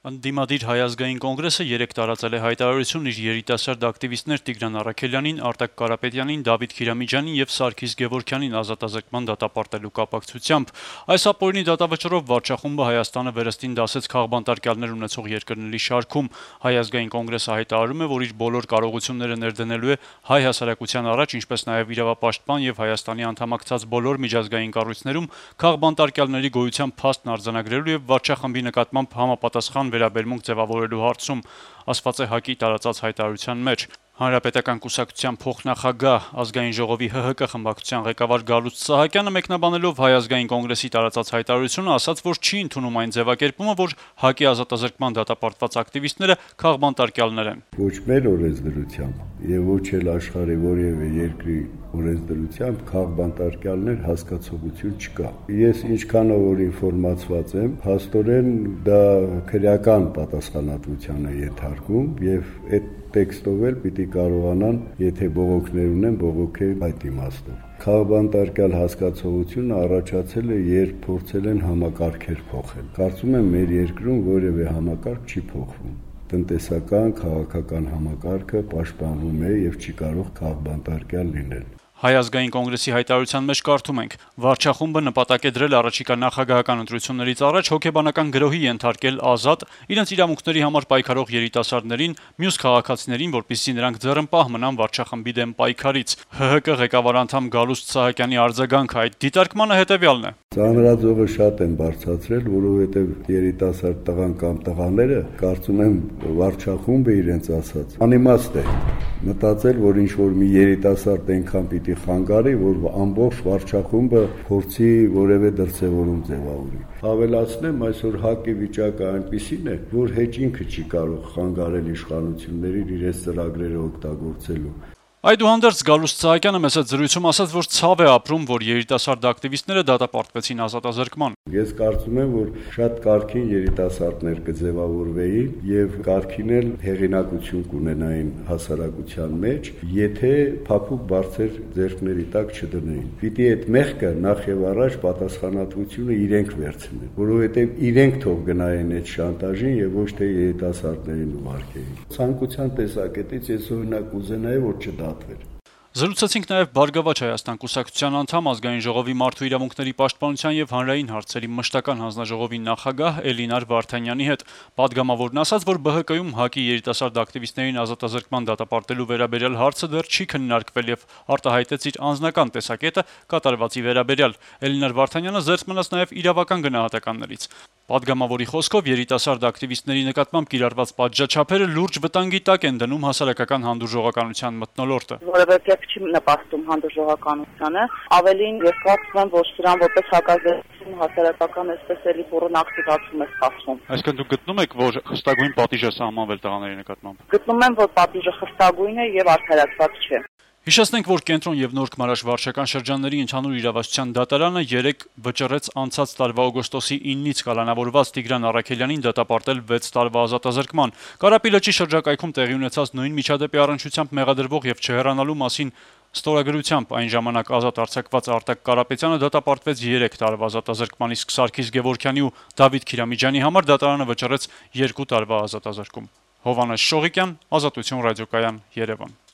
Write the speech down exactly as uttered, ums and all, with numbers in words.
Ընդդիմադիր Հայ ազգային կոնգրեսը երեկ տարածել է հայտարարություն իր երիտասարդ ակտիվիստներ Տիգրան Առաքելյանին, Արտակ Կարապետյանին, Դավիթ Քիրամիջյանին եւ Սարգիս Գևորգյանին ազատազրկման դատապարտելու կապակցությամբ։ Այս ապօրինի դատավճռով վարչախումբը Հայաստանը վերստին դասեց քաղբանտարկյալներ ունեցող երկրների շարքում։ Հայ ազգային կոնգրեսը հայտարարում է, որ իր բոլոր կարողությունները ներդնելու է հայ հասարակության առաջ, ինչպես նաեւ իրավապաշտպան եւ Հայաստանի անդամակցած բոլոր միջազգային կառույցներում քաղբանտարկյալների գոյության փաստն արձանագրելու եւ վարչախմբի նկատմամբ համապատասխան վերաբերմունք ձևավորելու հարցում, ասված է ՀԱԿ-ի տարածած հայտարարության մեջ։ Հանրապետական կուսակցության փոխնախագահ ազգային ժողովի ՀՀԿ խմբակցության ղեկավար Գալուստ Սահակյանը մեկնաբանելով Հայ ազգային կոնգրեսի տարածած հայտարարությունը ասաց, որ չի ընդունում այն ձևակերպումը, որ ՀԱԿ-ի ազատազրկման դատապարտված ակտիվիստները քաղբանտարկյալներ են։ Ոչ մեր օրենսդրությամբ եւ ոչ էլ աշխարհի որևէ երկրի օրենսդրությամբ քաղբանտարկյալներ հասկացողություն չկա։ Ես ինչքանով որ ինֆորմացված եմ, հաստորեն դա քրեական պատասխանատվության է ենթարկում եւ այդ տեքստով էլ պիտի կարողանան, եթե բողոքներ ունեն, բողոքել այդ իմաստով։ Քաղբանտարկյալ հասկացողությունը առաջացել է, երբ փորձել են համակարգեր փոխել։ Կարծում եմ մեր երկրում որևէ համակարգ չի փոխվում։ Տնտեսական, քաղաքական համակարգը պաշտպանվում է եւ չի կարող քաղբանտարկյալ լինել։ Հայ ազգային կոնգրեսի հայտարարության մեջ կարդում ենք. վարչախումբը նպատակ է դրել առաջիկա նախագահական ընտրություններից առաջ հոգեբանական գրոհի ենթարկել ազատ, իրենց իրավունքների համար պայքարող երիտասարդներին, մյուս քաղաքացիներին, որպեսզի նրանք ձեռնպահ մնան վարչախմբի դեմ պայքարից։ ՀՀԿ ղեկավար անդամ Գալուստ Սահակյանի արձագանքը այդ դիտարկմանը հետեւյալն է. Ծանրաձողը շատ են բարձրացրել, որովհետև երիտասարդ տղան կամ տղաները կարծում եմ վարչախումբը իրենց ասած անիմաստ է մտածել, որ ինչ որ մի երիտասարդ այնքան պիտի խանգարի, որ ամբողջ վարչախումբը փորձի որևէ դրսևորում ձևավորի։ Ավելացնեմ, այսօր ՀԱԿ-ի վիճակը այնպիսին է, որ հեչ ինքը չի կարող խանգարել իշխանություններին իրենց ծրագրերը օգտագործելու։ Այդուհանդերձ Գալուստ Սահակյանը մեծ զրույցում ասաց, որ ցավ է ապրում, որ երիտասարդ ակտիվիստները դատապարտվեցին ազատազրկման։ Ես կարծում եմ, որ շատ կարքին երիտասարդներ կձևավորվեին եւ կարքին էլ հեղինակություն կունենային հասարակության մեջ, եթե փափուկ բարձր ձեռքների տակ չդնեին։ Պիտի այդ մեղքը նախ եւ առաջ պատասխանատվությունը իրենք վերցնեն, որովհետեւ իրենք թող գնային այդ շանտաժին եւ ոչ թե երիտասարդներին ուղարկեին։ Ցանկության տեսակետից ես օրինակ կուզենայի, որ չդատվեր։ Զրուցեցինք նաև Բարգավաճ Հայաստան կուսակցության անդամ ազգային ժողովի մարդու իրավունքների պաշտպանության եւ հանրային հարցերի մշտական հանձնաժողովի նախագահ Էլինար Վարդանյանի հետ։ Պատգամավորն ասաց, որ ԲՀԿ-ում ՀԱԿ-ի երիտասարդ ակտիվիստներին ազատազրկման դատապարտելու վերաբերյալ հարցը դեռ չի քննարկվել եւ արտահայտեց իր անձնական տեսակետը կատարվածի վերաբերյալ։ Էլինար Վարդանյանը զերծ մնաց նաև իրավական գնահատականներից։ Պատգամավորի խոսքով երիտասարդ ակտիվիստների նկատմամբ կիրառված պատժաչափերը լուրջ վտանգի տակ են դնում հասարակական հանդուրժողականության մթնոլորտը։ Որևէ կերպ չի նպաստում հանդուրժողականությանը, ավելին ես կարծում եմ, որ սրան որպես հակազդեցություն հասարակական այսպես էլի բուրըն ակտիվացում է ստացվում։ Այսինքն դուք գտնում եք, որ խստագույն պատիժ է սահմանվել տղաների նկատմամբ։ Գտնում եմ, որ պատիժը խստագույն է եւ արդարացված չէ։ Հիշեցնենք, որ Կենտրոն եւ Նոր Քմարաշ վարչական շրջանների ընդհանուր իրավասության դատարանը երեկ վճռեց անցած տարվա օգոստոսի իննից կալանավորված Տիգրան Առաքելյանին դատապարտել վեց տարվա ազատազրկման։ Կարապի լճի շրջակայքում տեղի ունեցած նույն միջադեպի առնչությամբ մեղադրվող եւ չհեռանալու մասին ստորագրությամբ այն ժամանակ ազատ արձակված Արտակ Կարապետյանը դատապարտվեց երեք տարվա ազատազրկման, իսկ Սարգիս Գևորգյանի ու Դավիթ Քիրամիջյանի համար դատարանը վճռեց երկու տարվա ազատազրկում։ Հովհաննես Շողիկյան, Ազատություն ռադիոկայան, Երևան։